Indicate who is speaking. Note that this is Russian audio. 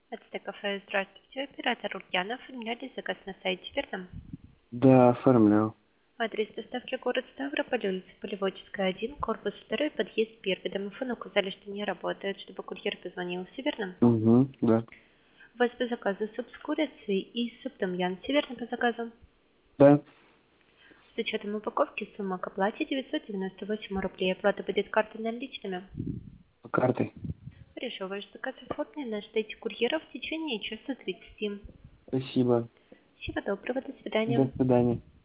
Speaker 1: Это кафе. Здравствуйте, оператор Ульянов. Оформляли заказ на сайте, верно?
Speaker 2: Да, оформлял.
Speaker 1: Адрес доставки город Ставрополь, улица Полеводческая, 1, корпус 2, подъезд 1. Домофон указали, что не работает, чтобы курьер позвонил. Все верно?
Speaker 2: Угу, да.
Speaker 1: У вас по заказу суп с курицей и суп том-ям. Все верно по заказу?
Speaker 2: Да,
Speaker 1: С учетом упаковки сумма к оплате 998 рублей. Оплата будет картой наличными.
Speaker 2: картой.
Speaker 1: Хорошо, ваш заказ оформлен. Ждите курьера в течение часа 30.
Speaker 2: Спасибо.
Speaker 1: Всего доброго, до свидания.
Speaker 2: До свидания.